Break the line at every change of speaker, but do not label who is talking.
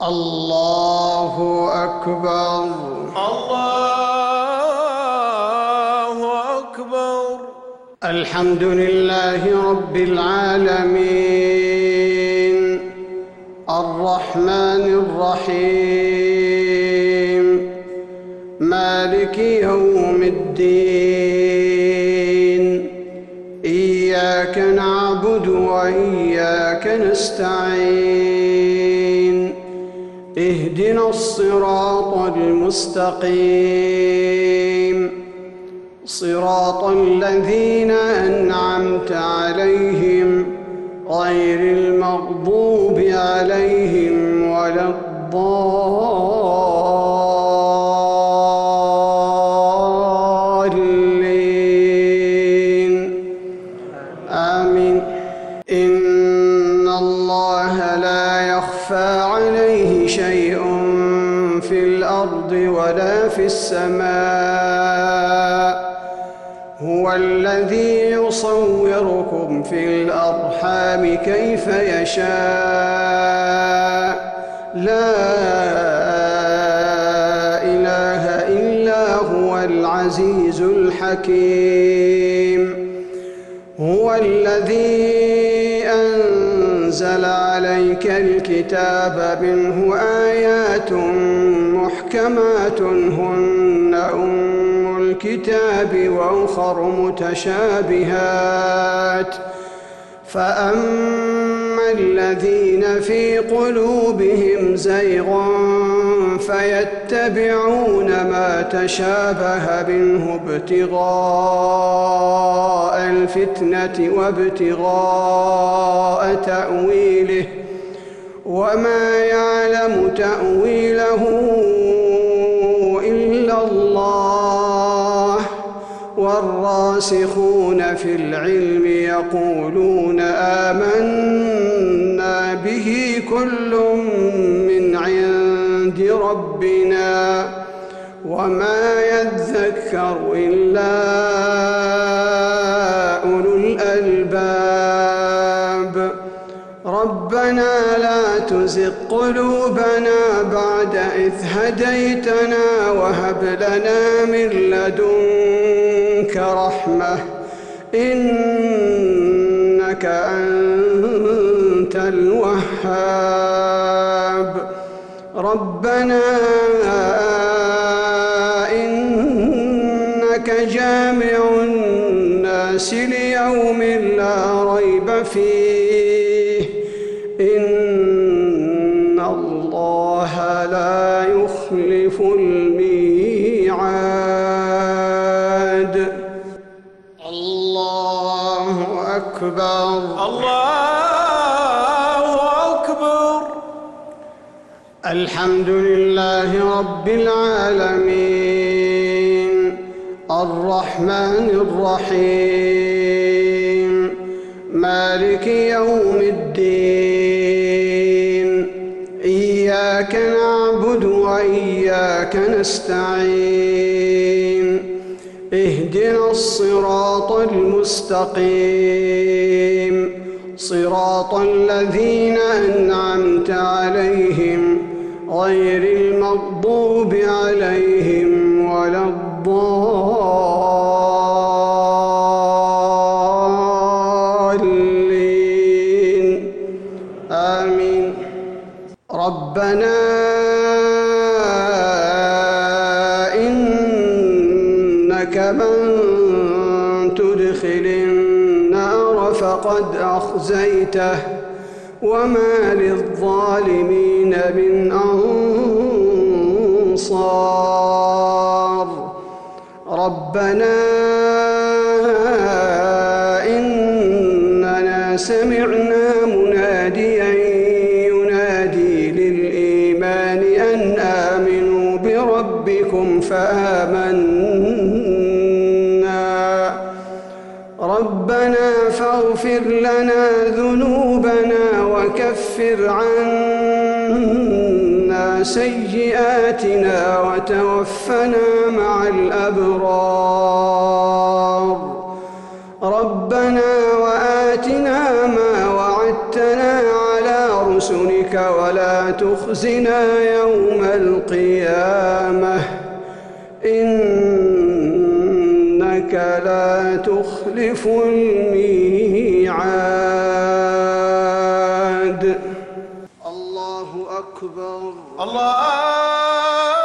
الله أكبر.
الله أكبر.
الحمد لله رب العالمين الرحمن الرحيم مالك يوم الدين إياك نعبد وإياك نستعين اهدنا الصراط المستقيم صراط الذين أنعمت عليهم غير المغضوب عليهم ولا الضالين آمين. إن الله لا يخفى عليه شيء في الأرض ولا في السماء هو الذي يصوركم في الأرحام كيف يشاء لا إله إلا هو العزيز الحكيم. هو الذي أنزل عليك الكتاب منه آيات محكمات هن أم الكتاب وأخر متشابهات فأما الذين في قلوبهم زيغ فيتبعون ما تشابه منه ابتغاء الفتنة وابتغاء تأويله وما يعلم تأويله إلا الله والراسخون في العلم يقولون آمنا به كل من عند ربنا وما يذكر إلا أولو الألباب. ربنا لا تزغ قلوبنا بعد إذ هديتنا وهب لنا من لدنك رحمة إنك أنت الوهاب. ربنا إنك جامع الناس ليوم لا ريب فيه إن الله لا يخلف الميعاد. الله أكبر.
الله أكبر.
الحمد لله رب العالمين الرحمن الرحيم مالك يوم الدين إياك نعبد وإياك نستعين اهدنا الصراط المستقيم صراط الذين أنعمت عليهم غير المغضوب عليهم ولا الضالين آمين. ربنا إنك من تدخل النار فقد أخزيته وما للظالمين من أنصار. ربنا إننا سمعنا مناديا ينادي للإيمان أن آمنوا بربكم فآمنا. ربنا فاغفر لنا ذنوبنا وكفر عنا سيئاتنا وتوفنا مع الأبرار. ربنا وآتنا ما وعدتنا على رسلك ولا تخزنا يوم القيامة إنك لا تخلف الميعاد. الله أكبر.
الله